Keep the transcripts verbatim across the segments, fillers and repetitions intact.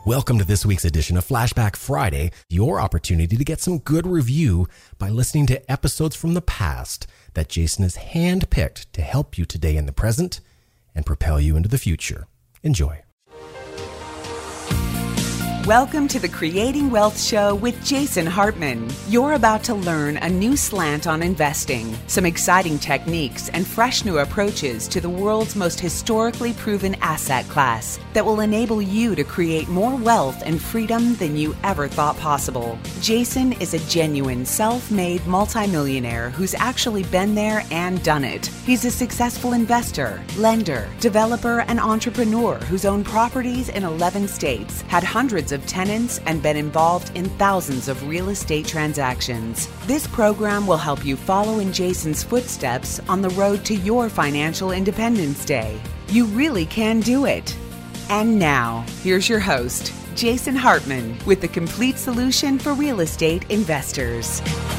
Welcome to this week's edition of Flashback Friday, your opportunity to get some good review by listening to episodes from the past that Jason has handpicked to help you today in the present and propel you into the future. Enjoy. Welcome to the Creating Wealth Show with Jason Hartman. You're about to learn a new slant on investing, some exciting techniques, and fresh new approaches to the world's most historically proven asset class that will enable you to create more wealth and freedom than you ever thought possible. Jason is a genuine self-made multimillionaire who's actually been there and done it. He's a successful investor, lender, developer, and entrepreneur who's owned properties in eleven states, had hundreds of of tenants, and been involved in thousands of real estate transactions. This program will help you follow in Jason's footsteps on the road to your financial independence day. You really can do it. And now, here's your host, Jason Hartman, with the complete solution for real estate investors.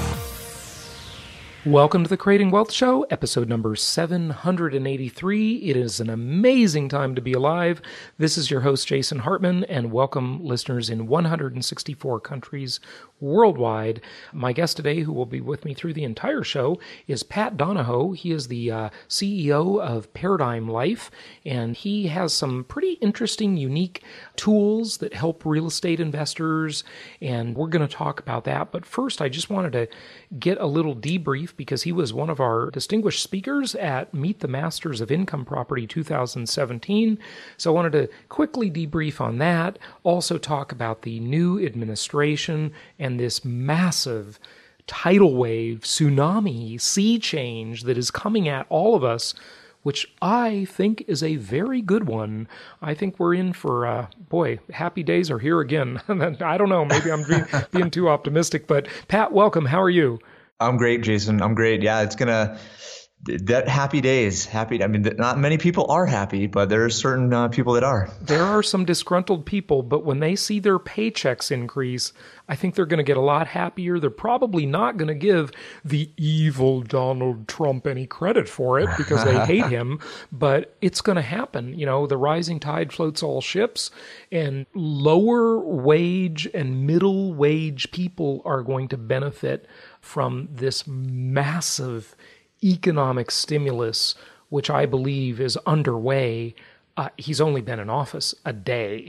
Welcome to the Creating Wealth Show, episode number seven hundred eighty-three. It is an amazing time to be alive. This is your host, Jason Hartman, and welcome listeners in one hundred sixty-four countries worldwide. My guest today, who will be with me through the entire show, is Pat Donahoe. He is the uh, C E O of Paradigm Life, and he has some pretty interesting, unique tools that help real estate investors, and we're going to talk about that. But first, I just wanted to get a little debrief because he was one of our distinguished speakers at Meet the Masters of Income Property two thousand seventeen. So I wanted to quickly debrief on that, also talk about the new administration and this massive tidal wave, tsunami, sea change that is coming at all of us, which I think is a very good one. I think we're in for, uh, boy, happy days are here again. I don't know, maybe I'm being, being too optimistic, but Pat, welcome. How are you? I'm great, Jason. I'm great. Yeah, it's going to, that happy days, happy. I mean, not many people are happy, but there are certain uh, people that are. There are some disgruntled people, but when they see their paychecks increase, I think they're going to get a lot happier. They're probably not going to give the evil Donald Trump any credit for it because they hate him, but it's going to happen. You know, the rising tide floats all ships, and lower wage and middle wage people are going to benefit from this massive economic stimulus, which I believe is underway. Uh, he's only been in office a day.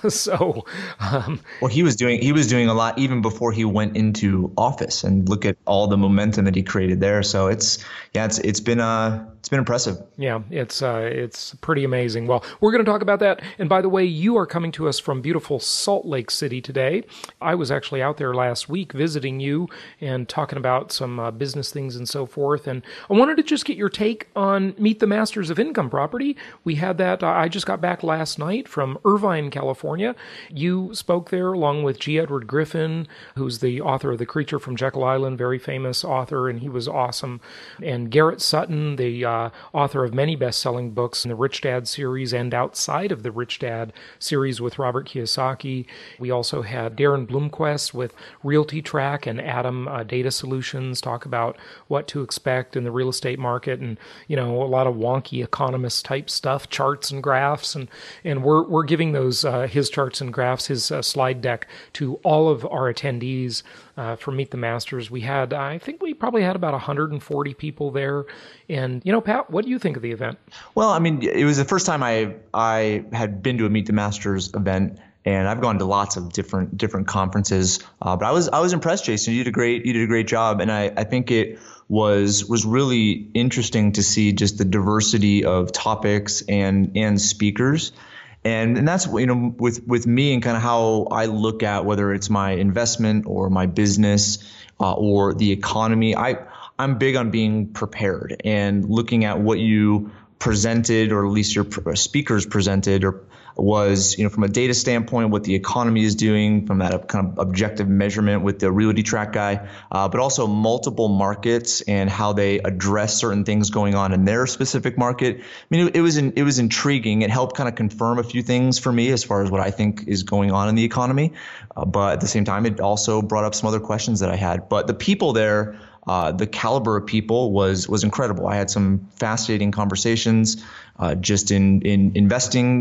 so, um, well, he was doing he was doing a lot even before he went into office, and look at all the momentum that he created there. So it's yeah, it's it's been uh it's been impressive. Yeah, it's uh, it's pretty amazing. Well, we're going to talk about that. And by the way, you are coming to us from beautiful Salt Lake City today. I was actually out there last week visiting you and talking about some uh, business things and so forth. And I wanted to just get your take on Meet the Masters of Income Property. We had that. Uh, I just got back last night from Irvine, California. You spoke there along with G. Edward Griffin, who's the author of The Creature from Jekyll Island, very famous author, and he was awesome. And Garrett Sutton, the uh, author of many best-selling books in the Rich Dad series and outside of the Rich Dad series with Robert Kiyosaki. We also had Darren Bloomquist with Realty Track and Adam uh, Data Solutions talk about what to expect in the real estate market, and you know, a lot of wonky economist type stuff, charts and graphs, and and we're we're giving those uh, his charts and graphs, his uh, slide deck to all of our attendees uh, for Meet the Masters. We had, I think we probably had about one hundred forty people there. And, you know, Pat, what do you think of the event? Well, I mean, it was the first time I I had been to a Meet the Masters event, and I've gone to lots of different different conferences. Uh, but I was I was impressed, Jason. You did a great you did a great job, and I, I think it was was really interesting to see just the diversity of topics and and speakers. And and that's, you know, with, with me and kind of how I look at whether it's my investment or my business uh, or the economy. I, I'm big on being prepared and looking at what you presented, or at least your speakers presented, or was, you know, from a data standpoint, what the economy is doing from that kind of objective measurement with the Realty Track guy, uh, but also multiple markets and how they address certain things going on in their specific market. I mean, it, it was in, it was intriguing. It helped kind of confirm a few things for me as far as what I think is going on in the economy. Uh, but at the same time, it also brought up some other questions that I had. But the people there, Uh, the caliber of people was was incredible. I had some fascinating conversations uh, just in, in investing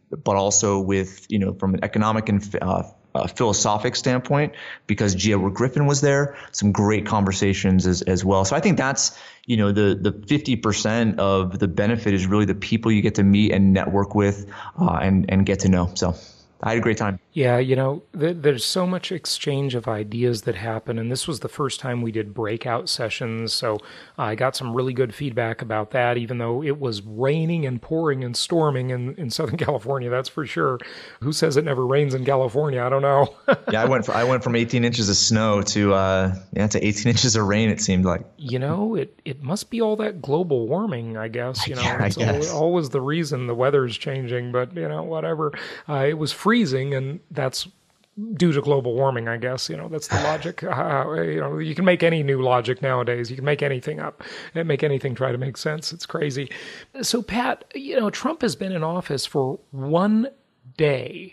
but also with, you know, from an economic and uh, uh, philosophic standpoint, because G. Edward Griffin was there, some great conversations as, as well. So I think that's, you know, the, the fifty percent of the benefit is really the people you get to meet and network with uh, and, and get to know. So I had a great time. Yeah, you know, th- there's so much exchange of ideas that happen, and this was the first time we did breakout sessions, so uh, I got some really good feedback about that, even though it was raining and pouring and storming in, in Southern California, that's for sure. Who says it never rains in California? I don't know. yeah, I went for, I went from eighteen inches of snow to uh, yeah to eighteen inches of rain, it seemed like. You know, it, it must be all that global warming, I guess. You know, yeah, it's guess. always the reason the weather's changing, but, you know, whatever. Uh, it was freezing, and that's due to global warming, I guess. You know, that's the logic. Uh, you know, you can make any new logic nowadays. You can make anything up and make anything try to make sense. It's crazy. So, Pat, you know, Trump has been in office for one day.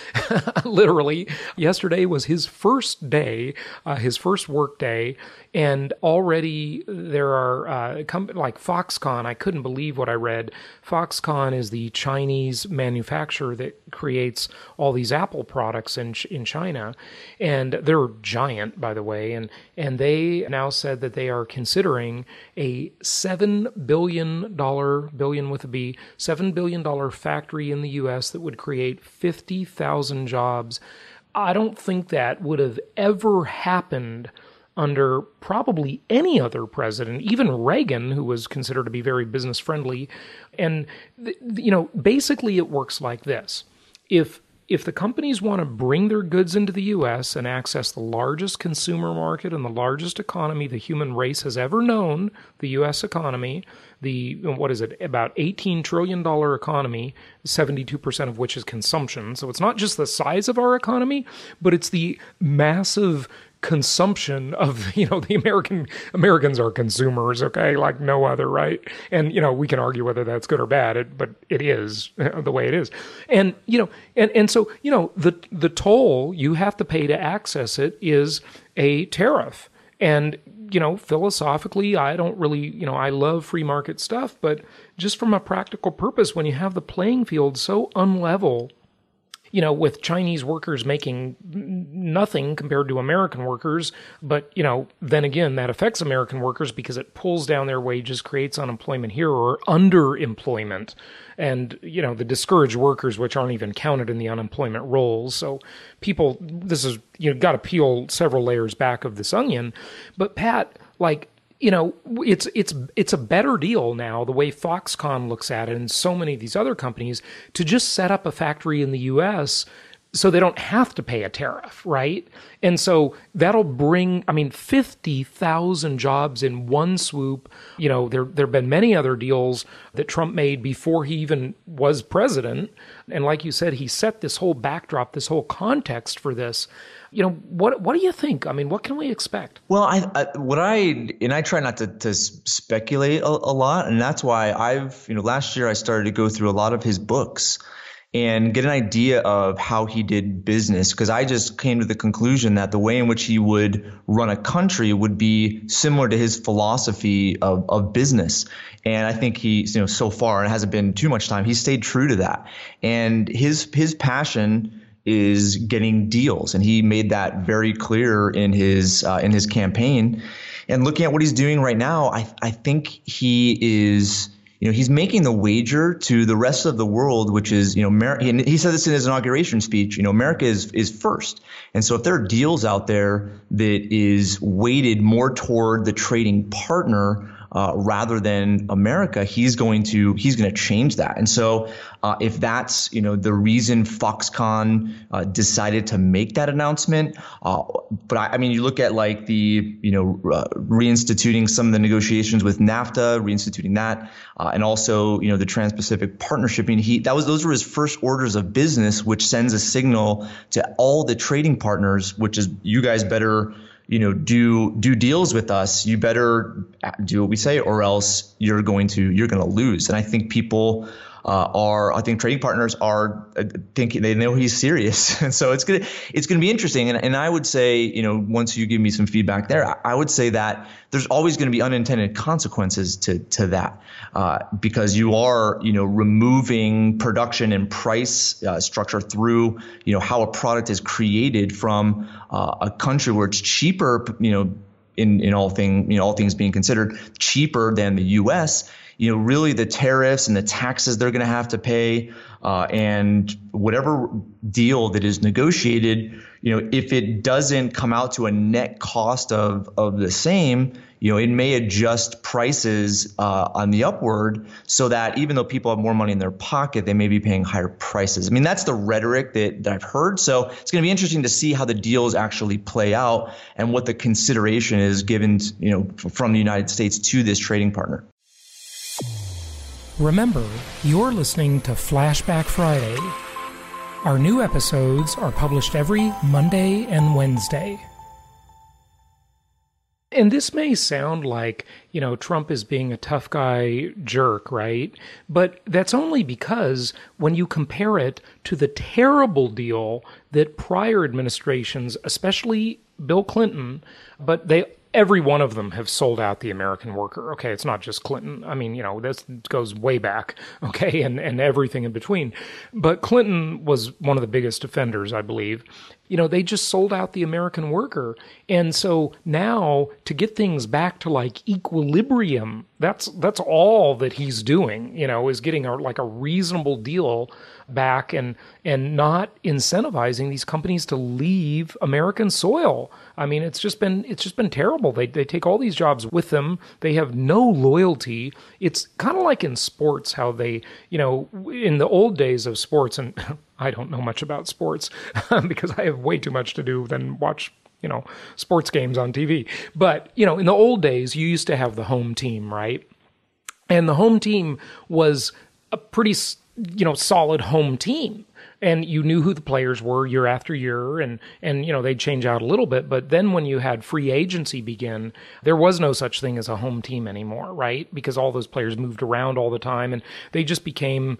Literally, yesterday was his first day, uh, his first work day, and already there are uh, com- like Foxconn. I couldn't believe what I read. Foxconn is the Chinese manufacturer that creates all these Apple products in in China, and they're giant, by the way. And and they now said that they are considering a seven billion dollar billion with a B seven billion dollar factory in the U S that would create fifty thousand jobs. I don't think that would have ever happened under probably any other president, even Reagan, who was considered to be very business friendly. And, you know, basically it works like this. If If the companies want to bring their goods into the U S and access the largest consumer market and the largest economy the human race has ever known, the U S economy, the, what is it, about eighteen trillion dollars economy, seventy-two percent of which is consumption. So it's not just the size of our economy, but it's the massive consumption of, you know, the American, Americans are consumers, okay, like no other, right? And, you know, we can argue whether that's good or bad, it, but it is the way it is. And, you know, and, and so, you know, the, the toll you have to pay to access it is a tariff. And, you know, philosophically, I don't really, you know, I love free market stuff, but just from a practical purpose, when you have the playing field so unlevel, you know, with Chinese workers making nothing compared to American workers, but, you know, then again, that affects American workers because it pulls down their wages, creates unemployment here or underemployment, and, you know, the discouraged workers, which aren't even counted in the unemployment rolls. So people, this is, you know, got to peel several layers back of this onion. But Pat, like, you know, it's it's it's a better deal now, the way Foxconn looks at it and so many of these other companies, to just set up a factory in the U S so they don't have to pay a tariff, right? And so that'll bring, I mean, fifty thousand jobs in one swoop. You know, there there have been many other deals that Trump made before he even was president. And like you said, he set this whole backdrop, this whole context for this. You know, what what do you think? I mean, what can we expect? Well, I, I what I and I try not to, to speculate a, a lot, and that's why I've you know last year I started to go through a lot of his books and get an idea of how he did business, because I just came to the conclusion that the way in which he would run a country would be similar to his philosophy of, of business. And I think he, you know, so far, and it hasn't been too much time, he stayed true to that. And his his passion is getting deals, and he made that very clear in his uh, in his campaign. And looking at what he's doing right now, I I think he is, you know, he's making the wager to the rest of the world, which is, you know, America, and he said this in his inauguration speech, you know, America is is first. And so if there are deals out there that is weighted more toward the trading partner uh, rather than America, he's going to he's going to change that. And so uh, if that's, you know, the reason Foxconn uh, decided to make that announcement, uh, but I, I mean, you look at like the, you know, uh, reinstituting some of the negotiations with NAFTA, reinstituting that, uh, and also, you know, the Trans-Pacific Partnership. I mean, he that was those were his first orders of business, which sends a signal to all the trading partners, which is you guys better, you know, do do deals with us. You better do what we say, or else you're going to you're going to lose. And I think people uh, are, I think trading partners are uh, thinking, they know he's serious. And so it's going to, it's going to be interesting. And, and I would say, you know, once you give me some feedback there, I, I would say that there's always going to be unintended consequences to, to that, uh, because you are, you know, removing production and price uh, structure through, you know, how a product is created from uh, a country where it's cheaper, you know, in, in all thing, you know, all things being considered, cheaper than the U S. You know, really the tariffs and the taxes they're going to have to pay, uh, and whatever deal that is negotiated, you know, if it doesn't come out to a net cost of of the same, you know, it may adjust prices uh, on the upward so that even though people have more money in their pocket, they may be paying higher prices. I mean, that's the rhetoric that, that I've heard. So it's going to be interesting to see how the deals actually play out and what the consideration is given, you know, from the United States to this trading partner. Remember, you're listening to Flashback Friday. Our new episodes are published every Monday and Wednesday. And this may sound like, you know, Trump is being a tough guy jerk, right? But that's only because when you compare it to the terrible deal that prior administrations, especially Bill Clinton, but they every one of them have sold out the American worker. Okay, it's not just Clinton. I mean, you know, this goes way back, okay, and, and everything in between. But Clinton was one of the biggest offenders, I believe. You know, they just sold out the American worker. And so now to get things back to like equilibrium, that's that's all that he's doing, you know, is getting a, like a reasonable deal back and and not incentivizing these companies to leave American soil. I mean, it's just been it's just been terrible. They they take all these jobs with them. They have no loyalty. It's kind of like in sports, how they, you know, in the old days of sports, and I don't know much about sports because I have way too much to do than watch, you know, sports games on T V. But, you know, in the old days, you used to have the home team, right? And the home team was a pretty, you know, solid home team. And you knew who the players were year after year, and, and, you know, they'd change out a little bit. But then when you had free agency begin, there was no such thing as a home team anymore, right? Because all those players moved around all the time, and they just became,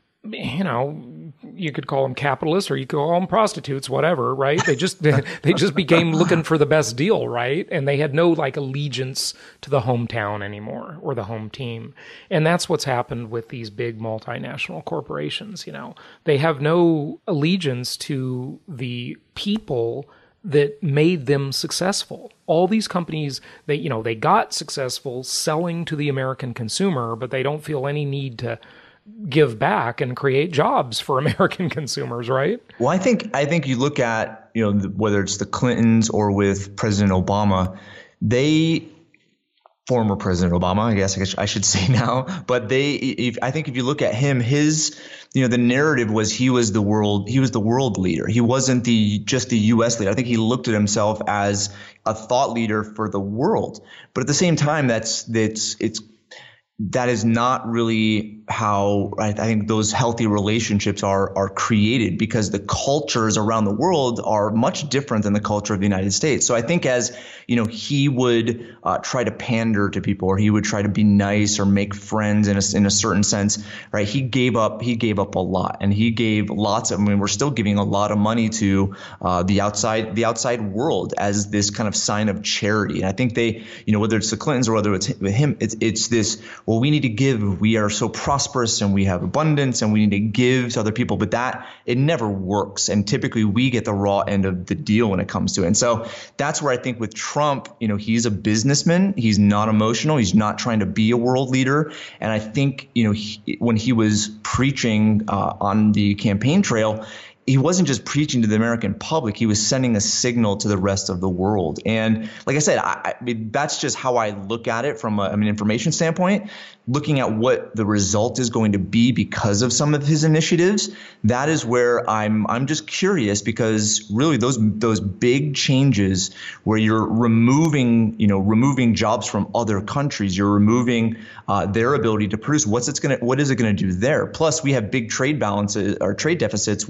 you know, you could call them capitalists or you could call them prostitutes, whatever, right? They just they just became looking for the best deal, right? And they had no like allegiance to the hometown anymore or the home team. And that's what's happened with these big multinational corporations, you know. They have no allegiance to the people that made them successful. All these companies, they, you know, they got successful selling to the American consumer, but they don't feel any need to give back and create jobs for American consumers, right? Well, I think I think you look at, you know, the, whether it's the Clintons or with President Obama, they, former President Obama, I guess I, guess I should say now, but they, if, I think if you look at him, his, you know, the narrative was he was the world, he was the world leader. He wasn't the just the U S leader. I think he looked at himself as a thought leader for the world. But at the same time, that's that's it's. That is not really how I think those healthy relationships are are created, because the cultures around the world are much different than the culture of the United States. So I think as, you know, he would uh, try to pander to people, or he would try to be nice or make friends in a, in a certain sense, right? He gave up he gave up a lot, and he gave lots of, I mean, we're still giving a lot of money to uh, the outside the outside world as this kind of sign of charity. And I think they, you know, whether it's the Clintons or whether it's him, it's it's this, well, we need to give. We are so prosperous and we have abundance and we need to give to other people. But that, it never works. And typically we get the raw end of the deal when it comes to it. And so that's where I think with Trump, you know, he's a businessman. He's not emotional. He's not trying to be a world leader. And I think, you know, he, when he was preaching uh, on the campaign trail, he wasn't just preaching to the American public. He was sending a signal to the rest of the world. And like I said, I, I mean, that's just how I look at it from a, I mean, information standpoint, looking at what the result is going to be because of some of his initiatives. That is where I'm I'm just curious, because really those those big changes where you're removing, you know, removing jobs from other countries, you're removing uh, their ability to produce. What's it's going to what is it going to do there? Plus, we have big trade balances or trade deficits with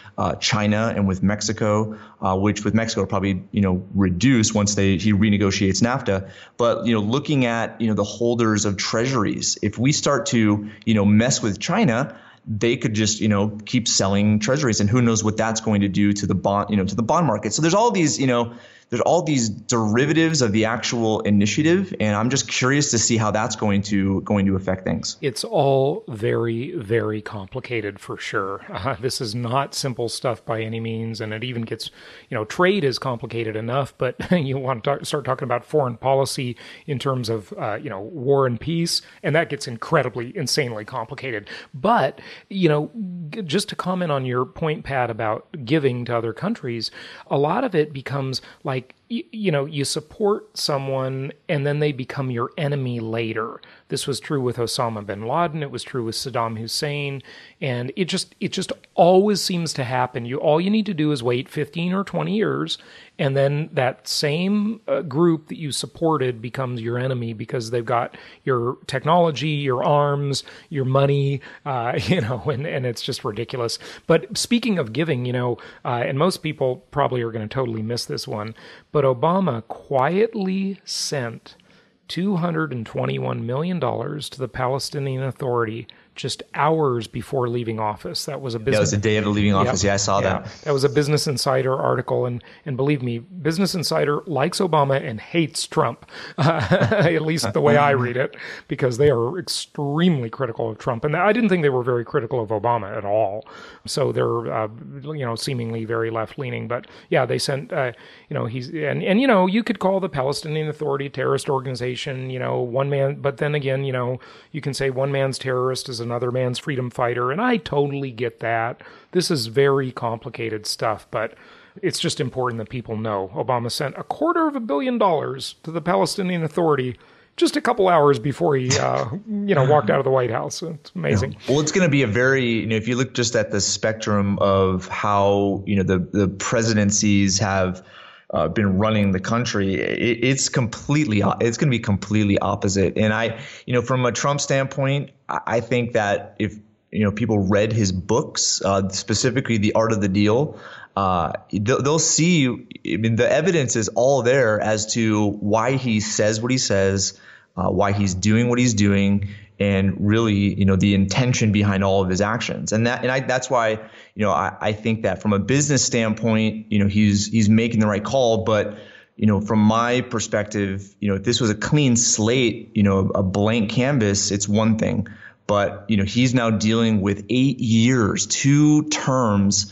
uh, China and with Mexico, uh, which with Mexico will probably, you know, reduce once they he renegotiates NAFTA. But, you know, looking at, you know, the holders of treasuries, if we start to, you know, mess with China, they could just, you know, keep selling treasuries, and who knows what that's going to do to the bond, you know, to the bond market. So there's all these, you know, there's all these derivatives of the actual initiative, and I'm just curious to see how that's going to going to affect things. It's all very, very complicated for sure. Uh, this is not simple stuff by any means, and it even gets, you know, trade is complicated enough, but you want to talk, start talking about foreign policy in terms of, uh, you know, war and peace, and that gets incredibly, insanely complicated. But, you know, just to comment on your point, Pat, about giving to other countries, a lot of it becomes like, you know, you support someone and then they become your enemy later. This was true with Osama bin Laden. It was true with Saddam Hussein. And it just it just always seems to happen. You all you need to do is wait fifteen or twenty years, and then that same uh, group that you supported becomes your enemy because they've got your technology, your arms, your money, uh, you know, and, and it's just ridiculous. But speaking of giving, you know, uh, and most people probably are going to totally miss this one, but Obama quietly sent two hundred twenty-one million dollars to the Palestinian Authority just hours before leaving office. That was a business. That was the day of the leaving office. Yep. Yeah, I saw yeah. that. That was a Business Insider article, and and believe me, Business Insider likes Obama and hates Trump, uh, at least the way I read it, because they are extremely critical of Trump, and I didn't think they were very critical of Obama at all. So they're uh, you know seemingly very left leaning, but yeah, they sent uh, you know he's and and you know you could call the Palestinian Authority a terrorist organization, you know one man, but then again you know you can say one man's terrorist is another man's freedom fighter, and I totally get that. This is very complicated stuff, but it's just important that people know Obama sent a quarter of a billion dollars to the Palestinian Authority just a couple hours before he, uh, you know, walked out of the White House. It's amazing. Yeah. Well, it's going to be a very, you know, if you look just at the spectrum of how, you know, the, the presidencies have Uh, been running the country, it, it's completely, it's going to be completely opposite. And I, you know, from a Trump standpoint, I think that if, you know, people read his books, uh, specifically The Art of the Deal, uh, they'll, they'll see, I mean, the evidence is all there as to why he says what he says, uh, why he's doing what he's doing, and really, you know, the intention behind all of his actions. And that, and I, that's why, you know, I, I think that from a business standpoint, you know, he's, he's making the right call. But, you know, from my perspective, you know, if this was a clean slate, you know, a blank canvas, it's one thing. But, you know, he's now dealing with eight years, two terms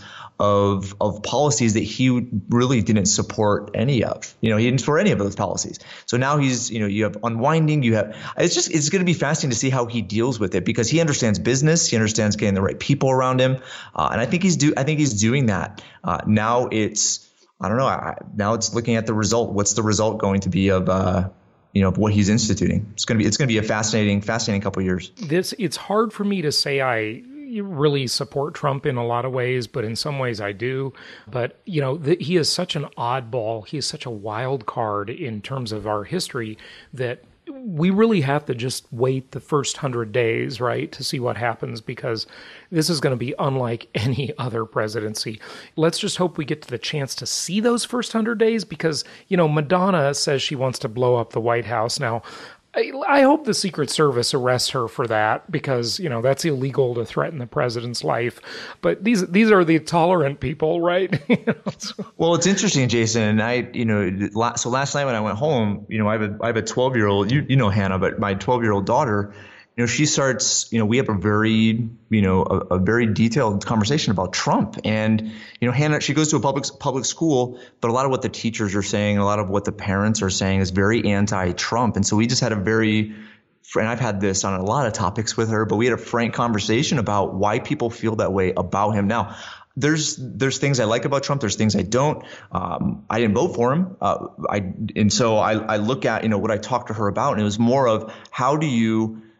of of policies that he really didn't support any of. You know, he didn't support any of those policies. So now he's, you know, you have unwinding, you have, it's just, it's going to be fascinating to see how he deals with it, because he understands business, he understands getting the right people around him. Uh, and I think he's do, I think he's doing that. Uh, now it's, I don't know, I, now it's looking at the result. What's the result going to be of, uh, you know, of what he's instituting? It's going to be, it's going to be a fascinating, fascinating couple of years. This, it's hard for me to say I really support Trump in a lot of ways, but in some ways I do. But, you know, the, he is such an oddball. He is such a wild card in terms of our history that we really have to just wait the first hundred days, right, to see what happens, because this is going to be unlike any other presidency. Let's just hope we get to the chance to see those first hundred days, because, you know, Madonna says she wants to blow up the White House. Now, I, I hope the Secret Service arrests her for that, because, you know, that's illegal to threaten the president's life. But these these are the tolerant people, right? You know, so. Well, it's interesting, Jason. And I, you know, so last night when I went home, you know, I have a I have a twelve year old, you you know Hannah, but my twelve year old daughter, you know, she starts, you know, we have a very, you know, a, a very detailed conversation about Trump. And, you know, Hannah, she goes to a public public school, but a lot of what the teachers are saying, a lot of what the parents are saying is very anti-Trump. And so we just had a very, and I've had this on a lot of topics with her, but we had a frank conversation about why people feel that way about him. Now, There's there's things I like about Trump. There's things I don't. Um, I didn't vote for him. Uh, I and so I, I look at, you know, what I talked to her about, and it was more of how do you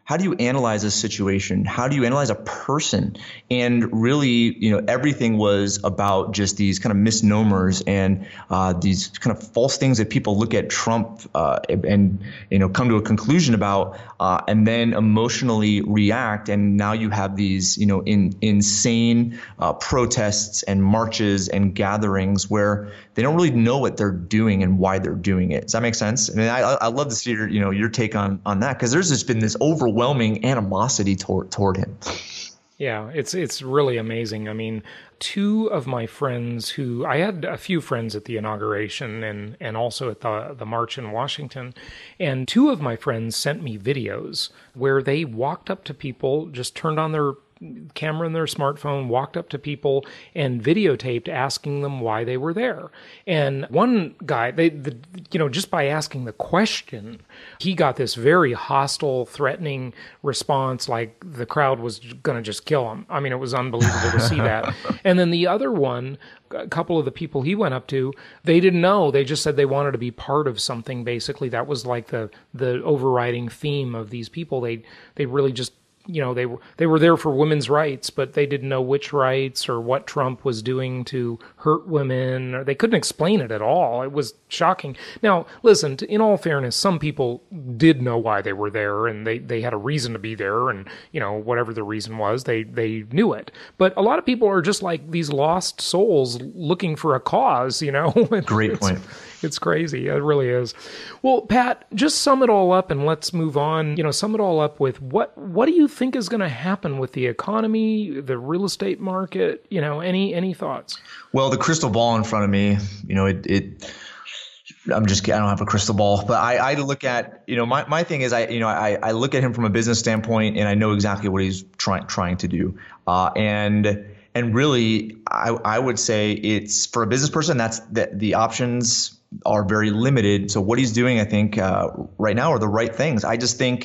how do you analyze a situation? How do you analyze a person? And really, you know, everything was about just these kind of misnomers and uh, these kind of false things that people look at Trump uh, and, you know, come to a conclusion about uh, and then emotionally react. And now you have these, you know, in, insane uh, protests and marches and gatherings where they don't really know what they're doing and why they're doing it. Does that make sense? I mean, I, I love to see your, you know, your take on, on that, because there's just been this overwhelming animosity toward, toward him. Yeah, it's it's really amazing. I mean, two of my friends who I had a few friends at the inauguration and, and also at the the march in Washington, and two of my friends sent me videos where they walked up to people, just turned on their camera in their smartphone, walked up to people and videotaped asking them why they were there. And one guy, they, the, you know, just by asking the question, he got this very hostile, threatening response, like the crowd was going to just kill him. I mean, it was unbelievable to see that. And then the other one, a couple of the people he went up to, they didn't know. They just said they wanted to be part of something. Basically, that was like the the overriding theme of these people. They they really just, you know, they were they were there for women's rights, but they didn't know which rights or what Trump was doing to hurt women. Or they couldn't explain it at all. It was shocking. Now, listen, in all fairness, some people did know why they were there, and they, they had a reason to be there, and, you know, whatever the reason was, they, they knew it. But a lot of people are just like these lost souls looking for a cause, you know? Great point. It's crazy. It really is. Well, Pat, just sum it all up and let's move on. You know, sum it all up with what what do you think is going to happen with the economy, the real estate market? You know, any any thoughts? Well, the crystal ball in front of me, you know, it, it I'm just I don't have a crystal ball, but I, I look at, you know, my, my thing is I, you know, I, I look at him from a business standpoint and I know exactly what he's trying trying to do. Uh, and and really, I, I would say it's for a business person, that's the, the options are very limited. So what he's doing, I think, uh, right now are the right things. I just think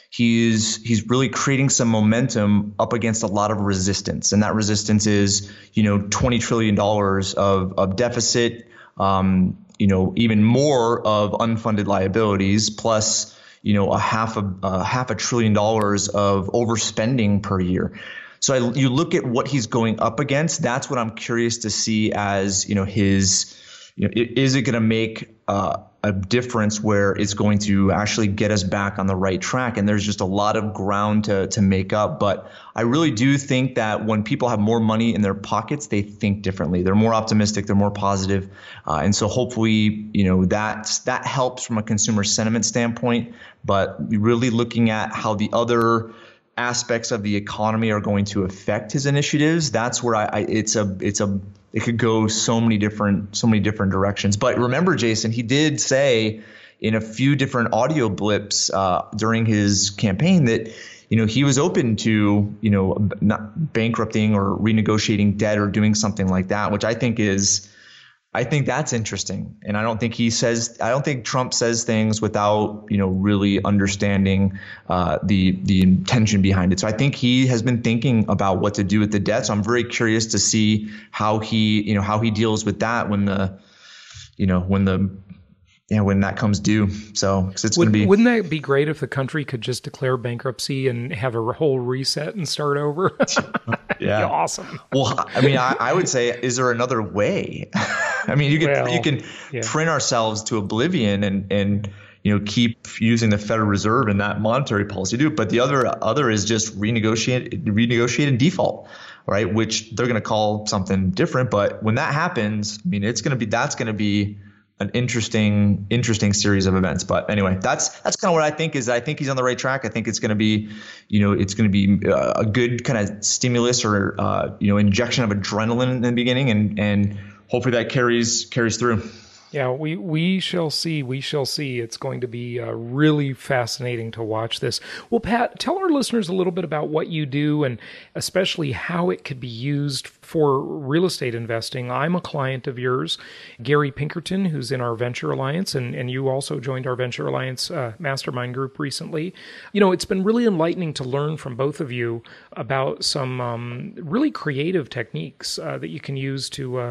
he's he's really creating some momentum up against a lot of resistance, and that resistance is, you know, twenty trillion dollars of of deficit, um, you know, even more of unfunded liabilities, plus, you know, a half a, a half a trillion dollars of overspending per year. So I, you look at what he's going up against. That's what I'm curious to see as, you know, his. You know, is it going to make uh, a difference where it's going to actually get us back on the right track? And there's just a lot of ground to to make up. But I really do think that when people have more money in their pockets, they think differently. They're more optimistic. They're more positive. Uh, and so hopefully, you know, that that helps from a consumer sentiment standpoint. But really looking at how the other aspects of the economy are going to affect his initiatives, that's where I, I it's a it's a it could go so many different so many different directions. But remember, Jason, he did say in a few different audio blips uh, during his campaign that, you know, he was open to, you know, not bankrupting or renegotiating debt or doing something like that, which I think is I think that's interesting. And I don't think he says I don't think Trump says things without, you know, really understanding uh, the the intention behind it. So I think he has been thinking about what to do with the debt. So I'm very curious to see how he, you know, how he deals with that when the, you know, when the Yeah, when that comes due. So, because it's going to be. Wouldn't that be great if the country could just declare bankruptcy and have a whole reset and start over? Yeah, awesome. Well, I mean, I, I would say, is there another way? I mean, you can Well, you can yeah. print ourselves to oblivion and and you know keep using the Federal Reserve and that monetary policy to do. But the other other is just renegotiate renegotiate and default. Right, which they're going to call something different. But when that happens, I mean, it's going to be that's going to be an interesting, interesting series of events. But anyway, that's that's kind of what I think is I think he's on the right track. I think it's going to be, you know, it's going to be uh, a good kind of stimulus or, uh, you know, injection of adrenaline in the beginning. And, and hopefully that carries carries through. Yeah, we, we shall see. We shall see. It's going to be uh, really fascinating to watch this. Well, Pat, tell our listeners a little bit about what you do and especially how it could be used for real estate investing. I'm a client of yours, Gary Pinkerton, who's in our Venture Alliance, and, and you also joined our Venture Alliance uh, mastermind group recently. You know, it's been really enlightening to learn from both of you about some um, really creative techniques uh, that you can use to uh,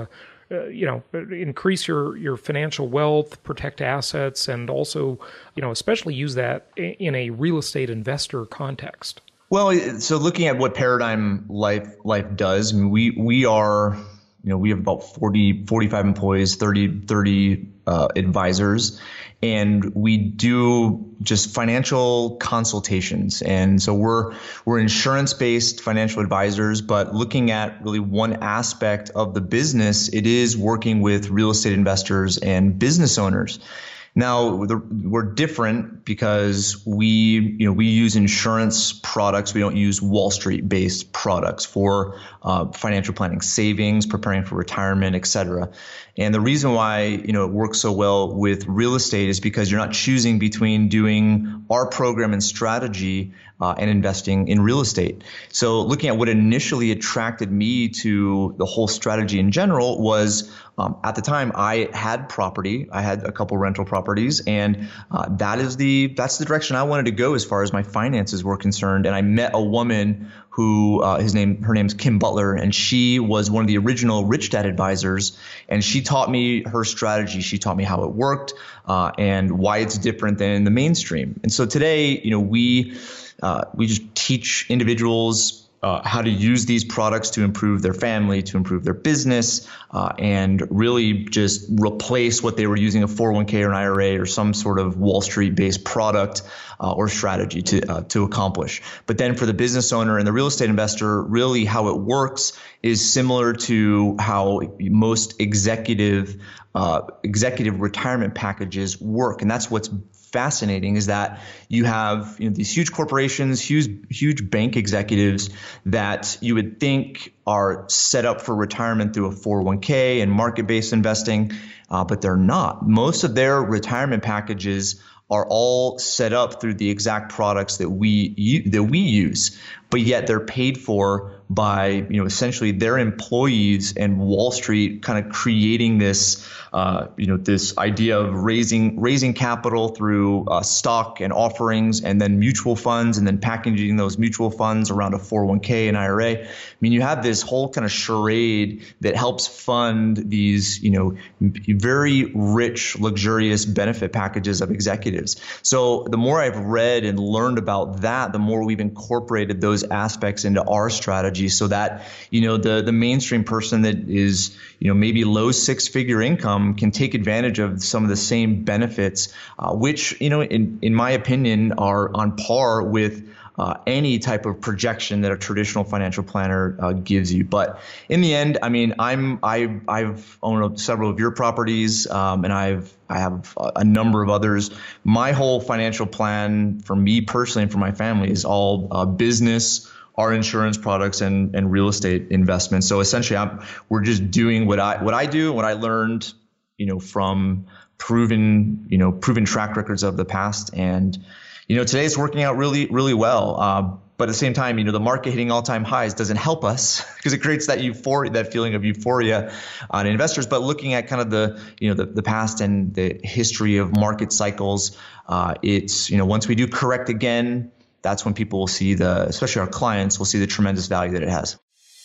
uh, you know, increase your, your financial wealth, protect assets, and also, you know, especially use that in a real estate investor context? Well, so looking at what Paradigm Life Life does, I mean, we we are, you know, we have about forty, forty-five employees, thirty, thirty uh, advisors, and we do just financial consultations. And so we're we're insurance-based financial advisors, but looking at really one aspect of the business, it is working with real estate investors and business owners. Now, we're different because we, you know, we use insurance products. We don't use Wall Street-based products for uh, financial planning, savings, preparing for retirement, et cetera. And the reason why, you know, it works so well with real estate is because you're not choosing between doing our program and strategy uh, and investing in real estate. So looking at what initially attracted me to the whole strategy in general was, um, at the time I had property. I had a couple rental properties, and uh, that is the that's the direction I wanted to go as far as my finances were concerned. And I met a woman who uh, his name her name's Kim Butler, and she was one of the original Rich Dad advisors, and she taught me her strategy. She taught me how it worked uh, and why it's different than the mainstream. And so today, you know, we uh, we just teach individuals Uh, how to use these products to improve their family, to improve their business, uh, and really just replace what they were using a four oh one k or an I R A or some sort of Wall Street-based product uh, or strategy to uh, to accomplish. But then for the business owner and the real estate investor, really how it works is similar to how most executive uh, executive retirement packages work, and that's what's fascinating is that you have, you know, these huge corporations, huge huge bank executives that you would think are set up for retirement through a four oh one k and market-based investing, uh, but they're not. Most of their retirement packages are all set up through the exact products that we that we use, but yet they're paid for by, you know, essentially their employees and Wall Street kind of creating this, uh, you know, this idea of raising raising capital through uh, stock and offerings, and then mutual funds, and then packaging those mutual funds around a four oh one k and I R A. I mean, you have this whole kind of charade that helps fund these, you know, very rich, luxurious benefit packages of executives. So the more I've read and learned about that, the more we've incorporated those aspects into our strategy, so that, you know, the the mainstream person that is, you know, maybe low six figure income can take advantage of some of the same benefits, uh, which, you know, in in my opinion, are on par with Uh, any type of projection that a traditional financial planner uh, gives you. But in the end, I mean, I'm I I've owned several of your properties, um, and I've I have a number of others. My whole financial plan for me personally and for my family is all uh, business, our insurance products, and and real estate investments. So essentially, I'm we're just doing what I what I do, what I learned, you know, from proven you know proven track records of the past. And you know, today it's working out really, really well. Uh, but at the same time, you know, the market hitting all-time highs doesn't help us because it creates that euphoria, that feeling of euphoria on investors. But looking at kind of the, you know, the, the past and the history of market cycles, uh, it's, you know, once we do correct again, that's when people will see the, especially our clients, will see the tremendous value that it has.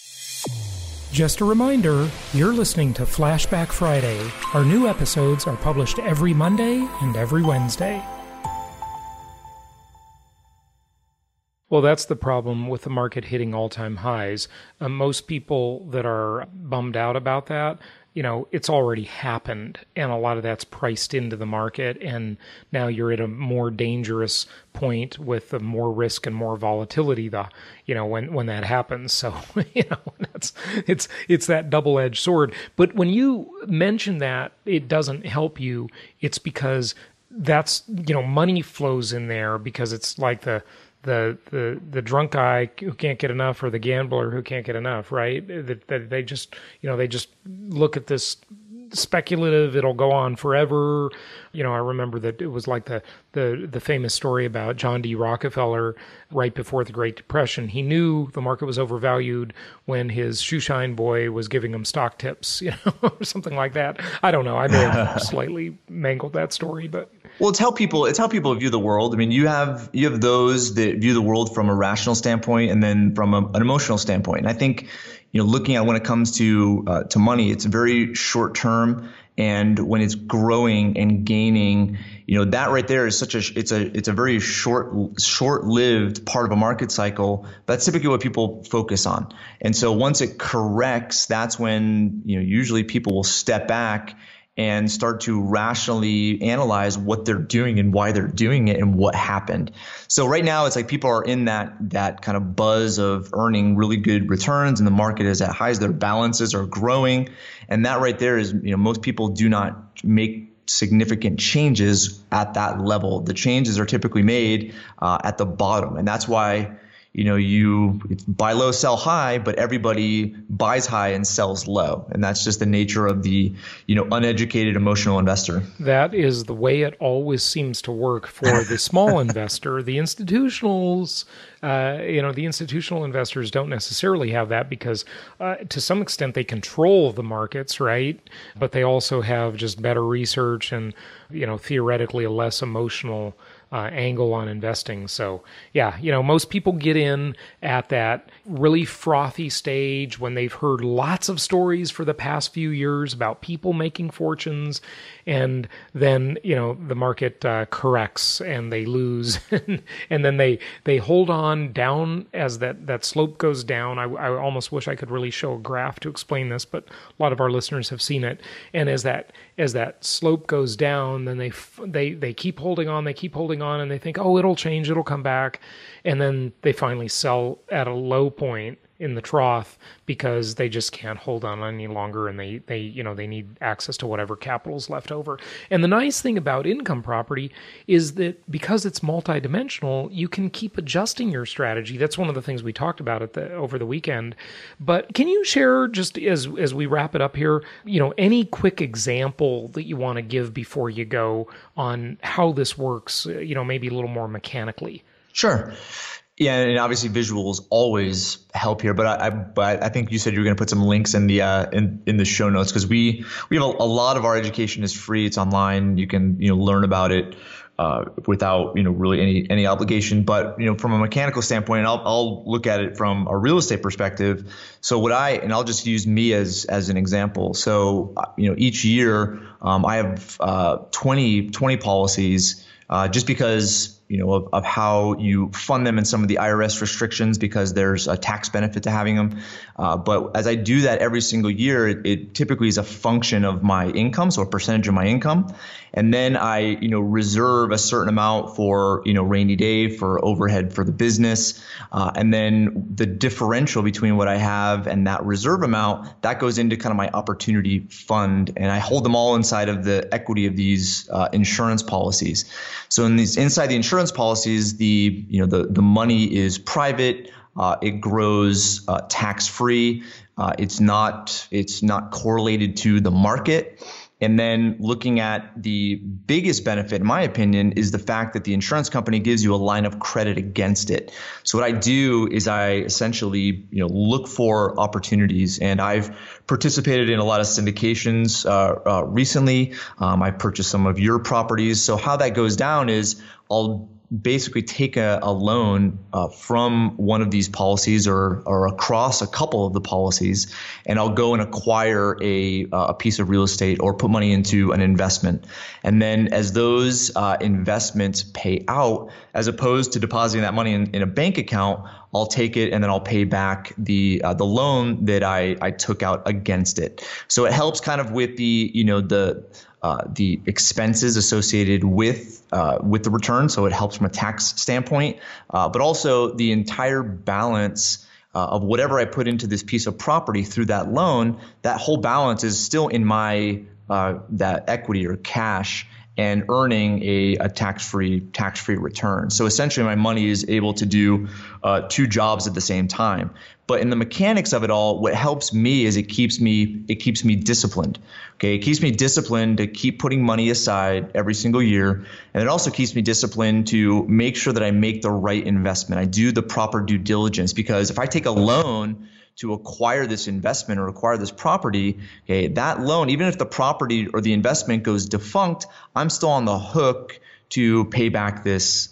Just a reminder, you're listening to Flashback Friday. Our new episodes are published every Monday and every Wednesday. Well, that's the problem with the market hitting all-time highs. Uh, most people that are bummed out about that, you know, it's already happened, and a lot of that's priced into the market, and now you're at a more dangerous point with the more risk and more volatility, the, you know, when, when that happens. So, you know, that's, it's, it's that double-edged sword. But when you mention that it doesn't help you, it's because that's, you know, money flows in there because it's like the, the the the drunk guy who can't get enough, or the gambler who can't get enough, right? That, that they just, you know, they just look at this speculative, it'll go on forever. You know, I remember that it was like the, the, the famous story about John D. Rockefeller right before the Great Depression. He knew the market was overvalued when his shoeshine boy was giving him stock tips, you know, or something like that. I don't know. I may have slightly mangled that story, but... Well, it's how people it's how people view the world. I mean, you have you have those that view the world from a rational standpoint and then from a, an emotional standpoint. And I think, you know, looking at when it comes to uh, to money, it's very short term. And when it's growing and gaining, you know, that right there is such a, it's a, it's a very short, short-lived part of a market cycle. That's typically what people focus on. And so once it corrects, that's when, you know, usually people will step back and start to rationally analyze what they're doing and why they're doing it and what happened. So right now it's like people are in that that kind of buzz of earning really good returns and the market is at highs, their balances are growing. And that right there is, you know, most people do not make significant changes at that level. The changes are typically made uh, at the bottom. And that's why, you know, you buy low, sell high, but everybody buys high and sells low. And that's just the nature of the, you know, uneducated emotional investor. That is the way it always seems to work for the small investor. The institutionals, uh, you know, the institutional investors don't necessarily have that because uh, to some extent they control the markets, right? But they also have just better research and, you know, theoretically a less emotional Uh, angle on investing. So yeah, you know, most people get in at that really frothy stage when they've heard lots of stories for the past few years about people making fortunes, and then, you know, the market uh, corrects and they lose and then they they hold on down as that, that slope goes down. I, I almost wish I could really show a graph to explain this, but a lot of our listeners have seen it. And as that as that slope goes down, then they they they keep holding on, they keep holding on, and they think, oh, it'll change, it'll come back. And then they finally sell at a low point in the trough because they just can't hold on any longer, and they, they you know, they need access to whatever capital's left over. And the nice thing about income property is that because it's multidimensional, you can keep adjusting your strategy. That's one of the things we talked about at the over the weekend. But can you share, just as as we wrap it up here, you know, any quick example that you want to give before you go on how this works, you know, maybe a little more mechanically? Sure. Yeah, and obviously visuals always help here, but I, I but I think you said you were going to put some links in the uh, in in the show notes, because we we have a, a lot of our education is free. It's online. You can you know learn about it uh, without you know really any any obligation. But you know from a mechanical standpoint, I'll I'll look at it from a real estate perspective. So what I and I'll just use me as as an example. So you know each year um, I have uh, twenty, twenty policies uh, just because. you know, of, of how you fund them and some of the I R S restrictions, because there's a tax benefit to having them. Uh, but as I do that every single year, it, it typically is a function of my income, so a percentage of my income. And then I, you know, reserve a certain amount for, you know, rainy day, for overhead for the business. Uh, and then the differential between what I have and that reserve amount, that goes into kind of my opportunity fund. And I hold them all inside of the equity of these uh, insurance policies. So in these inside the insurance policies, the, you know, the, the money is private. Uh, it grows uh, tax-free. Uh, it's not it's not correlated to the market. And then looking at the biggest benefit, in my opinion, is the fact that the insurance company gives you a line of credit against it. So what I do is I essentially, you know, look for opportunities, and I've participated in a lot of syndications uh, uh, recently. Um, I purchased some of your properties. So how that goes down is I'll basically take a, a loan uh, from one of these policies or or across a couple of the policies, and I'll go and acquire a a piece of real estate or put money into an investment. And then as those uh, investments pay out, as opposed to depositing that money in, in a bank account, I'll take it and then I'll pay back the uh, the loan that I, I took out against it. So it helps kind of with the, you know, the Uh, the expenses associated with uh, with the return, so it helps from a tax standpoint, uh, but also the entire balance uh, of whatever I put into this piece of property through that loan, that whole balance is still in my uh, that equity or cash and earning a, a tax-free tax-free return. So essentially, my money is able to do uh, two jobs at the same time. But in the mechanics of it all, what helps me is it keeps me it keeps me disciplined. Okay, it keeps me disciplined to keep putting money aside every single year, and it also keeps me disciplined to make sure that I make the right investment. I do the proper due diligence, because if I take a loan to acquire this investment or acquire this property, okay, that loan, even if the property or the investment goes defunct, I'm still on the hook to pay back this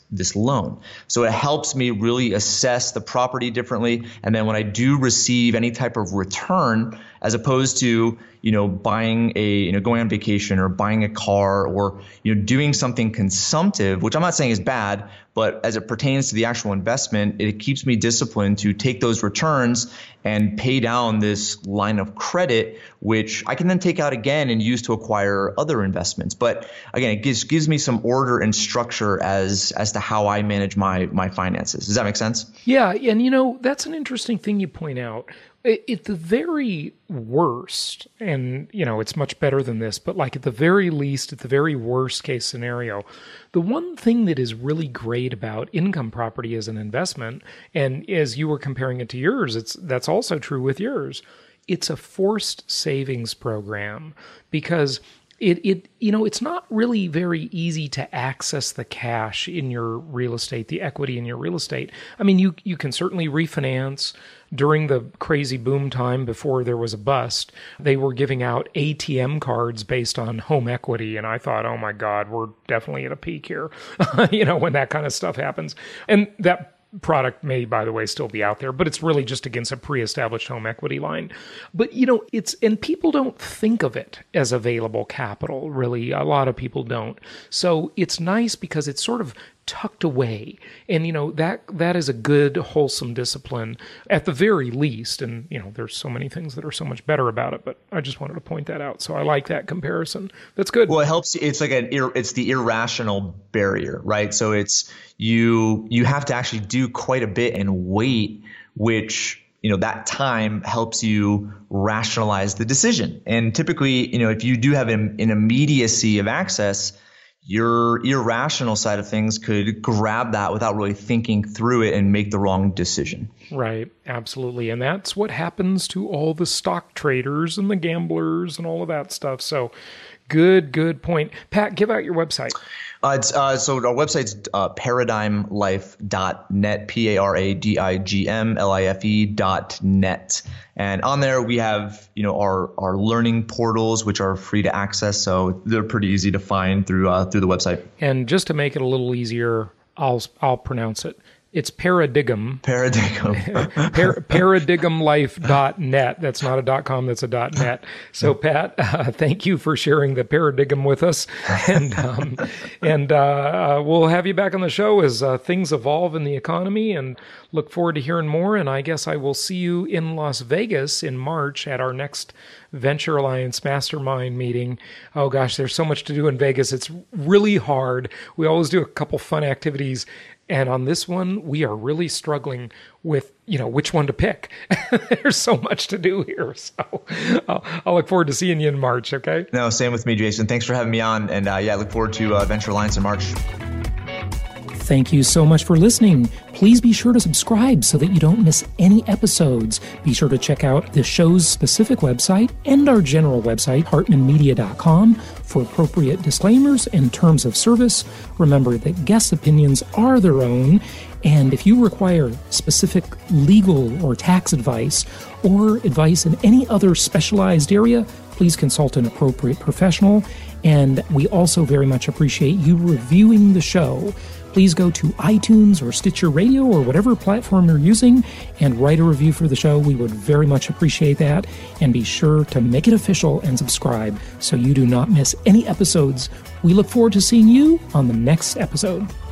this loan. So it helps me really assess the property differently. And then when I do receive any type of return, as opposed to, you know, buying a, you know, going on vacation or buying a car or, you know, doing something consumptive, which I'm not saying is bad, but as it pertains to the actual investment, it keeps me disciplined to take those returns and pay down this line of credit, which I can then take out again and use to acquire other investments. But again, it gives gives me some order and structure as as to how I manage my my finances. Does that make sense? Yeah, and you know, that's an interesting thing you point out. At the very worst, and, you know, it's much better than this, but like at the very least, at the very worst case scenario, the one thing that is really great about income property as an investment, and as you were comparing it to yours, it's that's also true with yours, it's a forced savings program because It, it, you know, it's not really very easy to access the cash in your real estate, the equity in your real estate. I mean, you, you can certainly refinance. During the crazy boom time before there was a bust, they were giving out A T M cards based on home equity. And I thought, oh my God, we're definitely at a peak here, you know, when that kind of stuff happens. And that product may, by the way, still be out there, but it's really just against a pre-established home equity line. But, you know, it's, and people don't think of it as available capital, really. A lot of people don't. So it's nice because it's sort of tucked away. And, you know, that that is a good, wholesome discipline at the very least. And, you know, there's so many things that are so much better about it, but I just wanted to point that out. So I like that comparison. That's good. Well, it helps. It's like an, it's the irrational barrier, right? So it's, you, you have to actually do quite a bit and wait, which, you know, that time helps you rationalize the decision. And typically, you know, if you do have an, an immediacy of access, your irrational side of things could grab that without really thinking through it and make the wrong decision. Right. Absolutely. And that's what happens to all the stock traders and the gamblers and all of that stuff. So good, good point. Pat, give out your website. Uh, it's, uh, so our website's uh, paradigm life dot net, P A R A D I G M L I F E dot net. And on there we have, you know, our, our learning portals, which are free to access. So they're pretty easy to find through uh, through the website. And just to make it a little easier, I'll I'll pronounce it. It's Paradigm. Paradigm. Par- paradigm life dot net. That's not a .com, that's a .net. So, Pat, uh, thank you for sharing the Paradigm with us. And um, and uh, we'll have you back on the show as uh, things evolve in the economy, and look forward to hearing more. And I guess I will see you in Las Vegas in March at our next Venture Alliance Mastermind meeting. Oh gosh, there's so much to do in Vegas. It's really hard. We always do a couple fun activities. And on this one, we are really struggling with, you know, which one to pick. There's so much to do here. So I'll, I'll look forward to seeing you in March, okay? No, same with me, Jason. Thanks for having me on. And uh, yeah, I look forward to uh, Venture Alliance in March. Thank you so much for listening. Please be sure to subscribe so that you don't miss any episodes. Be sure to check out the show's specific website and our general website, hartman media dot com, for appropriate disclaimers and terms of service. Remember that guest opinions are their own, and if you require specific legal or tax advice or advice in any other specialized area, please consult an appropriate professional. And we also very much appreciate you reviewing the show. Please go to iTunes or Stitcher Radio or whatever platform you're using and write a review for the show. We would very much appreciate that. And be sure to make it official and subscribe so you do not miss any episodes. We look forward to seeing you on the next episode.